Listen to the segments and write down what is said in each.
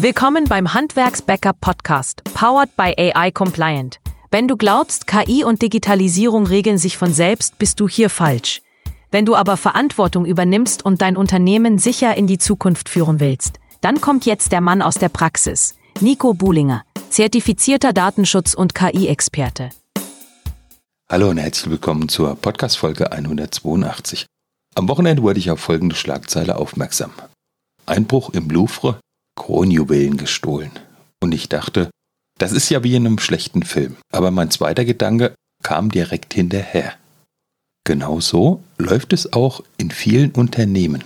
Willkommen beim Handwerks-Backup Podcast, powered by AI Compliant. Wenn du glaubst, KI und Digitalisierung regeln sich von selbst, bist du hier falsch. Wenn du aber Verantwortung übernimmst und dein Unternehmen sicher in die Zukunft führen willst, dann kommt jetzt der Mann aus der Praxis, Nico Buhlinger, zertifizierter Datenschutz- und KI-Experte. Hallo und herzlich willkommen zur Podcast-Folge 182. Am Wochenende wurde ich auf folgende Schlagzeile aufmerksam. Einbruch im Louvre, Kronjuwelen gestohlen. Und ich dachte, das ist ja wie in einem schlechten Film. Aber mein zweiter Gedanke kam direkt hinterher. Genau so läuft es auch in vielen Unternehmen.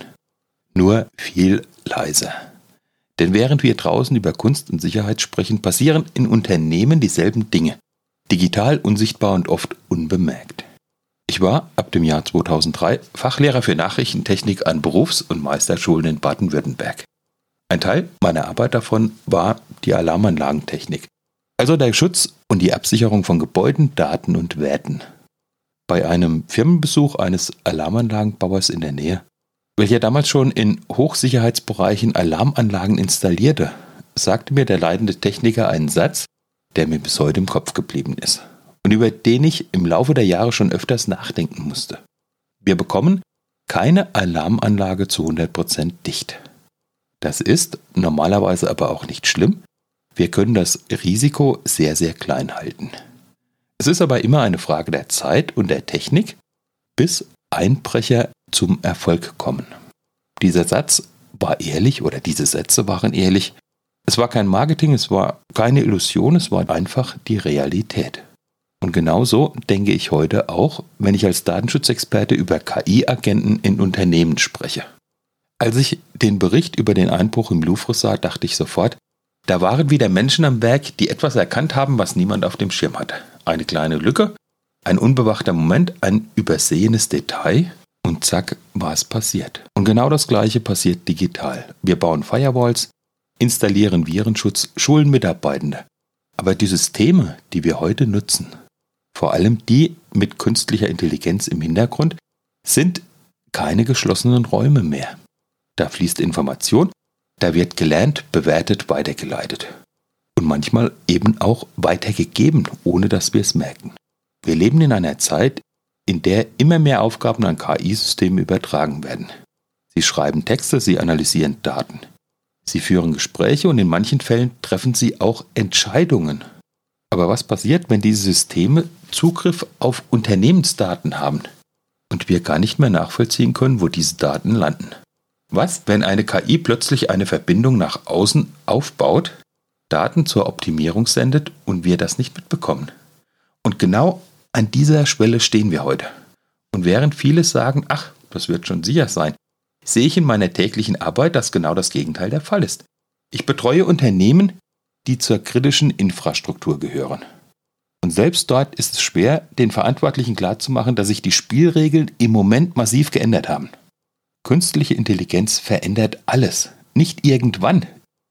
Nur viel leiser. Denn während wir draußen über Kunst und Sicherheit sprechen, passieren in Unternehmen dieselben Dinge. Digital, unsichtbar und oft unbemerkt. Ich war ab dem Jahr 2003 Fachlehrer für Nachrichtentechnik an Berufs- und Meisterschulen in Baden-Württemberg. Ein Teil meiner Arbeit davon war die Alarmanlagentechnik, also der Schutz und die Absicherung von Gebäuden, Daten und Werten. Bei einem Firmenbesuch eines Alarmanlagenbauers in der Nähe, welcher damals schon in Hochsicherheitsbereichen Alarmanlagen installierte, sagte mir der leitende Techniker einen Satz, der mir bis heute im Kopf geblieben ist und über den ich im Laufe der Jahre schon öfters nachdenken musste. Wir bekommen keine Alarmanlage zu 100% dicht. Das ist normalerweise aber auch nicht schlimm. Wir können das Risiko sehr, sehr klein halten. Es ist aber immer eine Frage der Zeit und der Technik, bis Einbrecher zum Erfolg kommen. Dieser Satz war ehrlich oder diese Sätze waren ehrlich. Es war kein Marketing, es war keine Illusion, es war einfach die Realität. Und genauso denke ich heute auch, wenn ich als Datenschutzexperte über KI-Agenten in Unternehmen spreche. Als ich den Bericht über den Einbruch im Louvre sah, dachte ich sofort, da waren wieder Menschen am Werk, die etwas erkannt haben, was niemand auf dem Schirm hatte. Eine kleine Lücke, ein unbewachter Moment, ein übersehenes Detail und zack, war es passiert. Und genau das Gleiche passiert digital. Wir bauen Firewalls, installieren Virenschutz, schulen Mitarbeitende. Aber die Systeme, die wir heute nutzen, vor allem die mit künstlicher Intelligenz im Hintergrund, sind keine geschlossenen Räume mehr. Da fließt Information, da wird gelernt, bewertet, weitergeleitet. Und manchmal eben auch weitergegeben, ohne dass wir es merken. Wir leben in einer Zeit, in der immer mehr Aufgaben an KI-Systeme übertragen werden. Sie schreiben Texte, sie analysieren Daten. Sie führen Gespräche und in manchen Fällen treffen sie auch Entscheidungen. Aber was passiert, wenn diese Systeme Zugriff auf Unternehmensdaten haben und wir gar nicht mehr nachvollziehen können, wo diese Daten landen? Was, wenn eine KI plötzlich eine Verbindung nach außen aufbaut, Daten zur Optimierung sendet und wir das nicht mitbekommen? Und genau an dieser Schwelle stehen wir heute. Und während viele sagen, ach, das wird schon sicher sein, sehe ich in meiner täglichen Arbeit, dass genau das Gegenteil der Fall ist. Ich betreue Unternehmen, die zur kritischen Infrastruktur gehören. Und selbst dort ist es schwer, den Verantwortlichen klarzumachen, dass sich die Spielregeln im Moment massiv geändert haben. Künstliche Intelligenz verändert alles. Nicht irgendwann.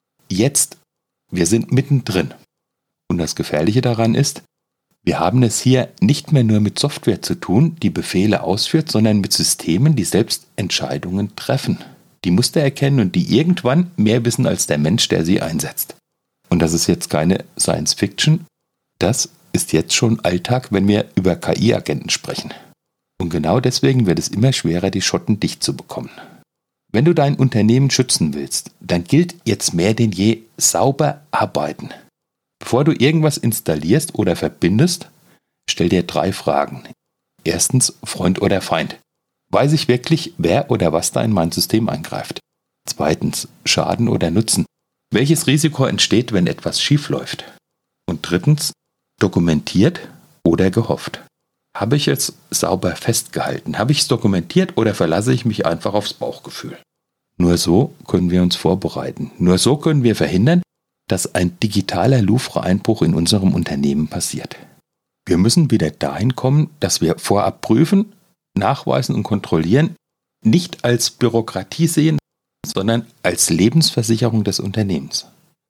Jetzt. Wir sind mittendrin. Und das Gefährliche daran ist, wir haben es hier nicht mehr nur mit Software zu tun, die Befehle ausführt, sondern mit Systemen, die selbst Entscheidungen treffen, die Muster erkennen und die irgendwann mehr wissen als der Mensch, der sie einsetzt. Und das ist jetzt keine Science Fiction, das ist jetzt schon Alltag, wenn wir über KI-Agenten sprechen. Und genau deswegen wird es immer schwerer, die Schotten dicht zu bekommen. Wenn du dein Unternehmen schützen willst, dann gilt jetzt mehr denn je sauber arbeiten. Bevor du irgendwas installierst oder verbindest, stell dir 3 Fragen. Erstens, Freund oder Feind. Weiß ich wirklich, wer oder was da in mein System eingreift? Zweitens, Schaden oder Nutzen. Welches Risiko entsteht, wenn etwas schief läuft? Und drittens, dokumentiert oder gehofft. Habe ich es sauber festgehalten? Habe ich es dokumentiert oder verlasse ich mich einfach aufs Bauchgefühl? Nur so können wir uns vorbereiten. Nur so können wir verhindern, dass ein digitaler Louvre-Einbruch in unserem Unternehmen passiert. Wir müssen wieder dahin kommen, dass wir vorab prüfen, nachweisen und kontrollieren, nicht als Bürokratie sehen, sondern als Lebensversicherung des Unternehmens.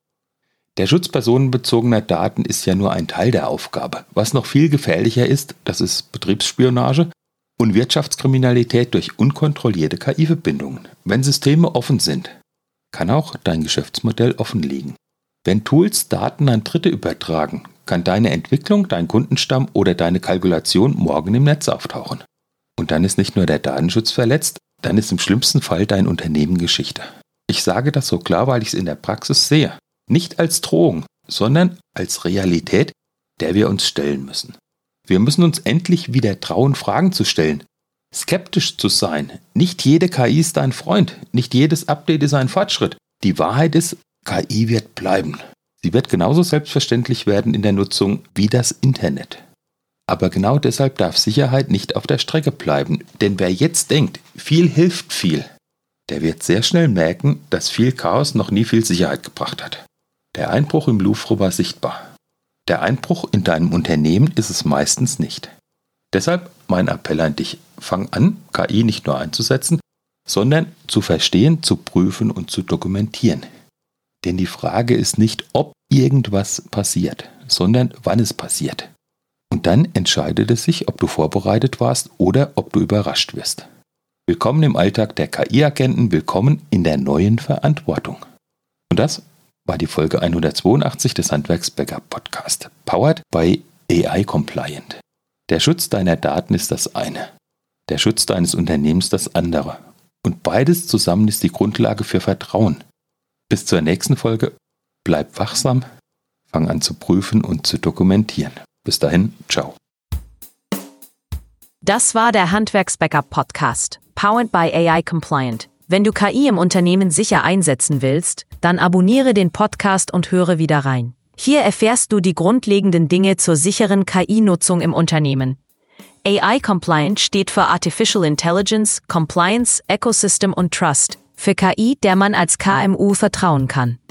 Der Schutz personenbezogener Daten ist ja nur ein Teil der Aufgabe. Was noch viel gefährlicher ist, das ist Betriebsspionage und Wirtschaftskriminalität durch unkontrollierte KI-Verbindungen. Wenn Systeme offen sind, kann auch dein Geschäftsmodell offenlegen. Wenn Tools Daten an Dritte übertragen, kann deine Entwicklung, dein Kundenstamm oder deine Kalkulation morgen im Netz auftauchen. Und dann ist nicht nur der Datenschutz verletzt, dann ist im schlimmsten Fall dein Unternehmen Geschichte. Ich sage das so klar, weil ich es in der Praxis sehe. Nicht als Drohung, sondern als Realität, der wir uns stellen müssen. Wir müssen uns endlich wieder trauen, Fragen zu stellen. Skeptisch zu sein. Nicht jede KI ist dein Freund. Nicht jedes Update ist ein Fortschritt. Die Wahrheit ist, KI wird bleiben. Sie wird genauso selbstverständlich werden in der Nutzung wie das Internet. Aber genau deshalb darf Sicherheit nicht auf der Strecke bleiben. Denn wer jetzt denkt, viel hilft viel, der wird sehr schnell merken, dass viel Chaos noch nie viel Sicherheit gebracht hat. Der Einbruch im Louvre war sichtbar. Der Einbruch in deinem Unternehmen ist es meistens nicht. Deshalb mein Appell an dich, fang an, KI nicht nur einzusetzen, sondern zu verstehen, zu prüfen und zu dokumentieren. Denn die Frage ist nicht, ob irgendwas passiert, sondern wann es passiert. Und dann entscheidet es sich, ob du vorbereitet warst oder ob du überrascht wirst. Willkommen im Alltag der KI-Agenten, willkommen in der neuen Verantwortung. Und das war die Folge 182 des Handwerksbackup Podcast, powered by AI Compliant. Der Schutz deiner Daten ist das eine, der Schutz deines Unternehmens das andere. Und beides zusammen ist die Grundlage für Vertrauen. Bis zur nächsten Folge, bleib wachsam, fang an zu prüfen und zu dokumentieren. Bis dahin, ciao. Das war der Handwerksbackup Podcast, powered by AI Compliant. Wenn du KI im Unternehmen sicher einsetzen willst, dann abonniere den Podcast und höre wieder rein. Hier erfährst du die grundlegenden Dinge zur sicheren KI-Nutzung im Unternehmen. AI Compliant steht für Artificial Intelligence, Compliance, Ecosystem und Trust, für KI, der man als KMU vertrauen kann.